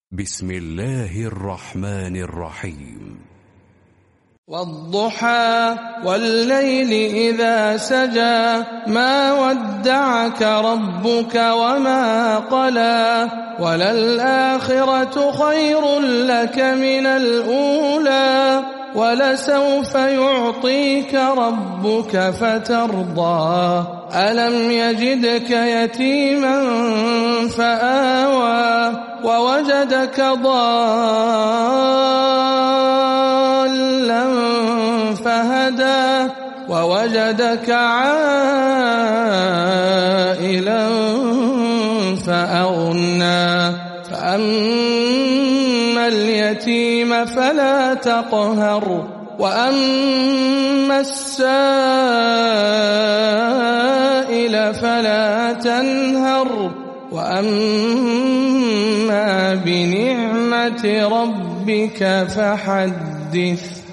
بسم الله الرحمن الرحيم. والضحى والليل إذا سجى ما ودعك ربك وما قلى وللآخرة خير لك من الأولى ولسوف يعطيك ربك فترضى ألم يجدك يتيما فآوى ووجدك ضالا فهدى ووجدك عائلا فأغنى فأما اليتيم فلا تقهر وأما السائل فلا تنهر وأما بنعمة ربك فحدث.